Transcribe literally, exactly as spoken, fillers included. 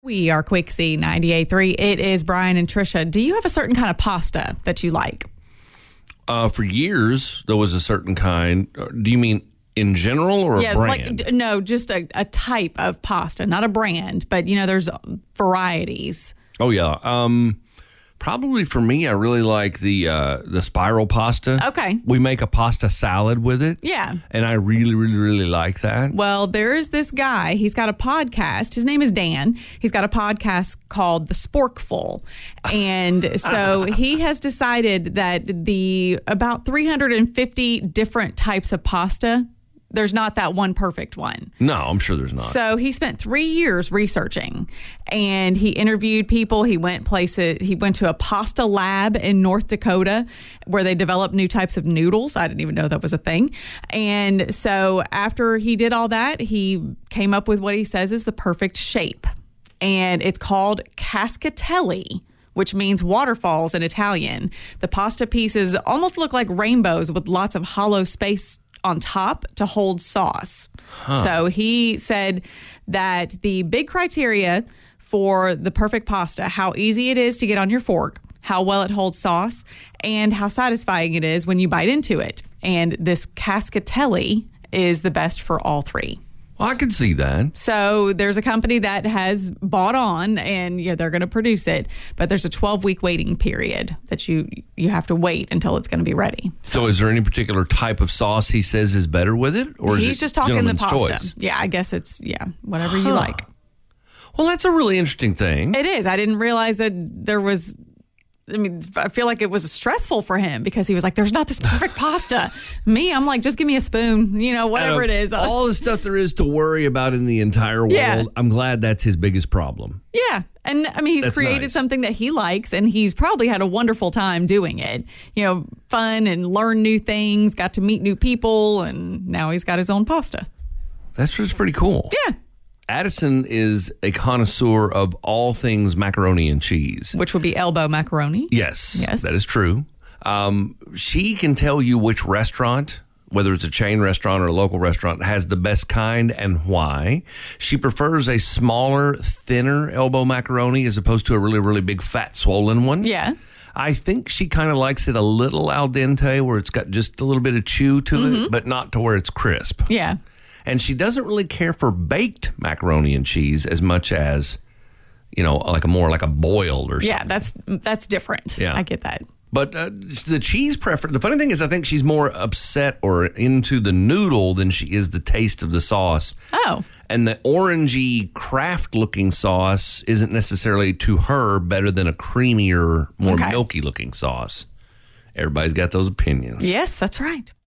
We are Quixie ninety-eight point three. It is Brian and Trisha. Do you have a certain kind of pasta that you like? Uh, for years, there was a certain kind. Do you mean in general or yeah, a brand? Like, no, just a, a type of pasta, not a brand, but you know, there's varieties. Oh yeah. Um, probably for me, I really like the uh, the spiral pasta. Okay. We make a pasta salad with it. Yeah. And I really, really, really like that. Well, there is this guy. He's got a podcast. His name is Dan. He's got a podcast called The Sporkful. And so he has decided that the about three hundred fifty different types of pasta, there's not that one perfect one. No, I'm sure there's not. So he spent three years researching, and he interviewed people. He went places. He went to a pasta lab in North Dakota where they developed new types of noodles. I didn't even know that was a thing. And so after he did all that, he came up with what he says is the perfect shape. And it's called cascatelli, which means waterfalls in Italian. The pasta pieces almost look like rainbows with lots of hollow space on top to hold sauce. Huh. So he said that the big criteria for the perfect pasta, how easy it is to get on your fork, how well it holds sauce, and how satisfying it is when you bite into it. And this cascatelli is the best for all three. Well, I can see that. So there's a company that has bought on, and yeah, they're going to produce it, but there's a twelve-week waiting period that you you have to wait until it's going to be ready. So is there any particular type of sauce he says is better with it? Or is He's it just talking the gentleman's pasta. choice? Yeah, I guess it's, yeah, whatever Huh. you like. Well, that's a really interesting thing. It is. I didn't realize that there was... I mean, I feel like it was stressful for him because he was like, there's not this perfect pasta. Me, I'm like, just give me a spoon, you know, whatever Out of it is. All the stuff there is to worry about in the entire world, Yeah. I'm glad that's his biggest problem. Yeah. And I mean, he's That's created nice. something that he likes, and he's probably had a wonderful time doing it. You know, fun and learn new things, got to meet new people, and now he's got his own pasta. That's just pretty cool. Yeah. Addison is a connoisseur of all things macaroni and cheese. Which would be elbow macaroni. Yes, Yes. that is true. Um, she can tell you which restaurant, whether it's a chain restaurant or a local restaurant, has the best kind and why. She prefers a smaller, thinner elbow macaroni as opposed to a really, really big, fat, swollen one. Yeah. I think she kind of likes it a little al dente where it's got just a little bit of chew to Mm-hmm. it, but not to where it's crisp. Yeah. And she doesn't really care for baked macaroni and cheese as much as, you know, like a more like a boiled or something. Yeah, that's that's different. Yeah. I get that. But uh, the cheese preference, the funny thing is I think she's more upset or into the noodle than she is the taste of the sauce. Oh. And the orangey Kraft-looking sauce isn't necessarily to her better than a creamier, more Okay. milky-looking sauce. Everybody's got those opinions. Yes, that's right.